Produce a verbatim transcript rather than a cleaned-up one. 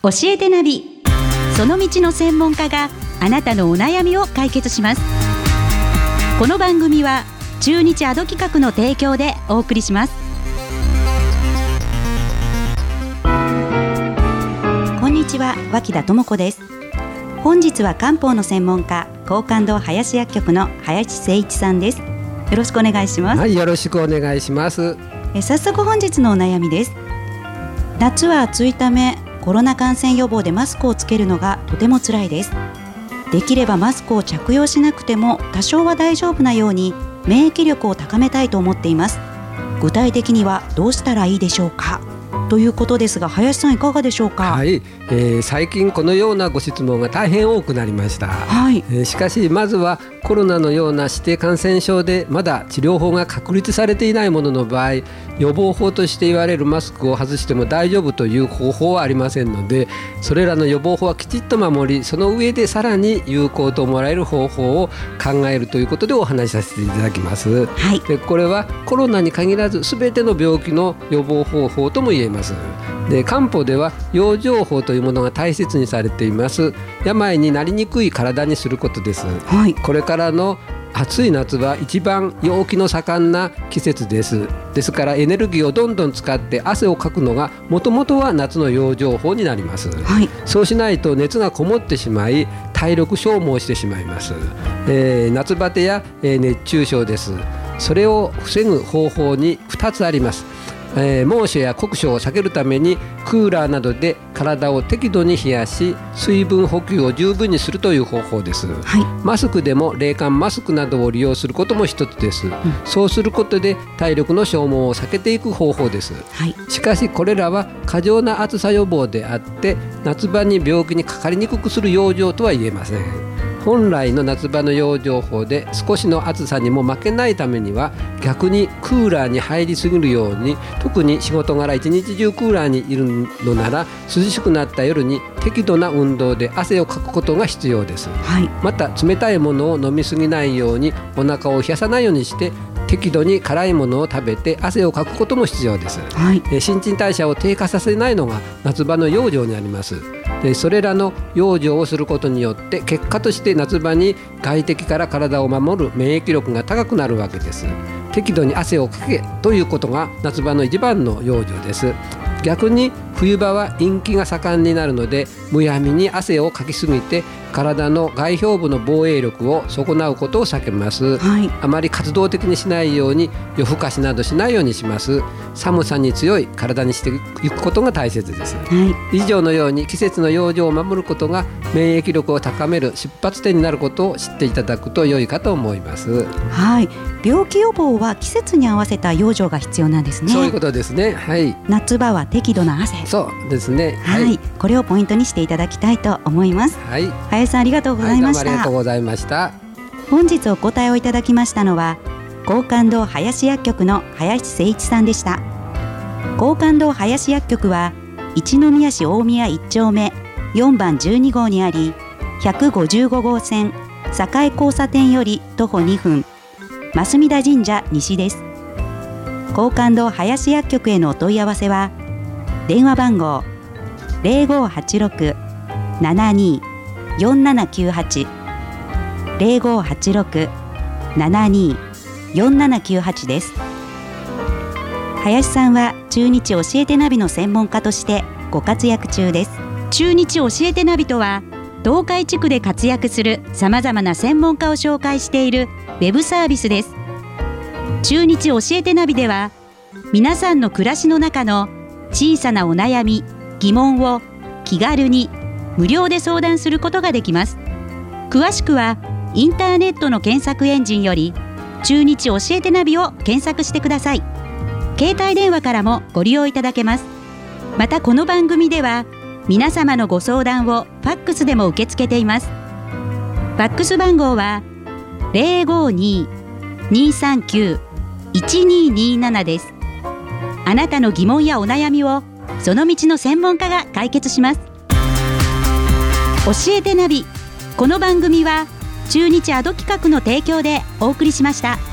教えてナビ、その道の専門家があなたのお悩みを解決します。この番組は中日アド企画の提供でお送りします。こんにちは、脇田智子です。本日は漢方の専門家、廣貫堂林薬局の林誠一さんです。よろしくお願いします。 はい、よろしくお願いします。 え早速本日のお悩みです。夏は暑いためコロナ感染予防でマスクをつけるのがとても辛いです。できればマスクを着用しなくても多少は大丈夫なように免疫力を高めたいと思っています。具体的にはどうしたらいいでしょうか、ということですが、林さんいかがでしょうか。 はい、えー、最近このようなご質問が大変多くなりました。はい、えー、しかしまずはコロナのような指定感染症でまだ治療法が確立されていないものの場合、予防法として言われるマスクを外しても大丈夫という方法はありませんので、それらの予防法はきちっと守り、その上でさらに有効と思われる方法を考えるということでお話しさせていただきます。はい、でこれはコロナに限らず全ての病気の予防方法とも言えます。で漢方では養生法というものが大切にされています。病になりにくい体にすることです。はい、これからの暑い夏は一番陽気の盛んな季節です。ですからエネルギーをどんどん使って汗をかくのがもともとは夏の養生法になります。はい、そうしないと熱がこもってしまい体力消耗してしまいます。えー、夏バテや、えー、熱中症です。それを防ぐ方法にふたつあります。えー、猛暑や酷暑を避けるためにクーラーなどで体を適度に冷やし、水分補給を十分にするという方法です。はい、マスクでも冷感マスクなどを利用することも一つです。うん、そうすることで体力の消耗を避けていく方法です。はい、しかしこれらは過剰な暑さ予防であって、夏場に病気にかかりにくくする養生とは言えません。本来の夏場の養生法で少しの暑さにも負けないためには、逆にクーラーに入りすぎるように、特に仕事柄一日中クーラーにいるのなら、涼しくなった夜に適度な運動で汗をかくことが必要です。はい、また冷たいものを飲みすぎないようにお腹を冷やさないようにして、適度に辛いものを食べて汗をかくことも必要です。はい、新陳代謝を低下させないのが夏場の養生になります。でそれらの養生をすることによって、結果として夏場に外敵から体を守る免疫力が高くなるわけです。適度に汗をかけということが夏場の一番の養生です。逆に冬場は陰気が盛んになるので、むやみに汗をかきすぎて体の外表部の防衛力を損なうことを避けます。はい、あまり活動的にしないように、夜更かしなどしないようにします。寒さに強い体にしていくことが大切です。はい、以上のように季節の養生を守ることが免疫力を高める出発点になることを知っていただくと良いかと思います。 はい、病気予防は季節に合わせた養生が必要なんですね。 そういうことですね。はい、 夏場は適度な汗。 そうですね。 はい、はい、これをポイントにしていただきたいと思います。はい、林さんありがとうございました。 はい、どうもありがとうございました。 本日お答えをいただきましたのは、廣貫堂林薬局の林誠一さんでした。廣貫堂林薬局は一宮市大宮いち丁目よんばんじゅうに号にあり、ひゃくごじゅうご号線栄交差点より徒歩にふん、増田神社西です。廣貫堂林薬局へのお問い合わせは、電話番号 ゼロごはちろく ななによんななきゅうはち ゼロごはちろく ななによんななきゅうはち です。林さんは中日教えてナビの専門家としてご活躍中です。中日教えてナビとは、東海地区で活躍するさまざまな専門家を紹介しているウェブサービスです。中日教えてナビでは、皆さんの暮らしの中の小さなお悩み、疑問を気軽に無料で相談することができます。詳しくはインターネットの検索エンジンより中日教えてナビを検索してください。携帯電話からもご利用いただけます。またこの番組では皆様のご相談をファックスでも受け付けています。ファックス番号は ゼロごに にさんきゅう いちにになな です。あなたの疑問やお悩みをその道の専門家が解決します。教えてナビ、この番組は中日アド企画の提供でお送りしました。